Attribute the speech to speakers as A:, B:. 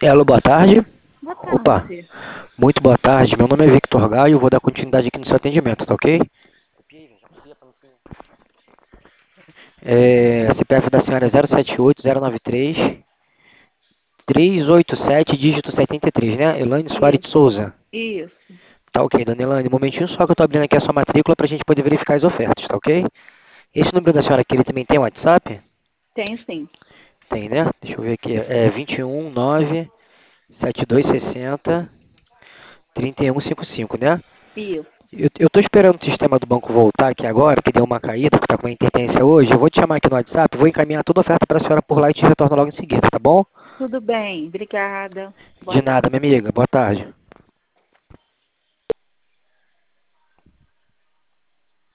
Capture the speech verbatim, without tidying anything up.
A: Alô, boa tarde.
B: Boa
A: Opa,
B: tarde.
A: muito boa tarde. Meu nome é Victor Gaio, vou dar continuidade aqui no seu atendimento, tá ok? É, C P F da senhora é zero sete oito zero nove três três oito sete, dígito setenta e três, né? Elaine Soares de
B: Isso,
A: Souza.
B: isso.
A: Tá ok, dona Elaine, um momentinho só que eu tô abrindo aqui a sua matrícula pra gente poder verificar as ofertas, tá ok? Esse número da senhora aqui, ele também tem WhatsApp?
B: Tem sim.
A: Tem, né? Deixa eu ver aqui. É vinte e um nove sete dois seis zero trinta e um cinquenta e cinco, né?
B: Isso.
A: Eu, eu tô esperando o sistema do banco voltar aqui agora, que deu uma caída, que tá com uma interferência hoje. Eu vou te chamar aqui no WhatsApp, vou encaminhar toda a oferta para a senhora por lá e te retorno logo em seguida, tá bom?
B: Tudo bem. Obrigada. Boa
A: De nada,
B: tarde.
A: minha amiga. Boa tarde.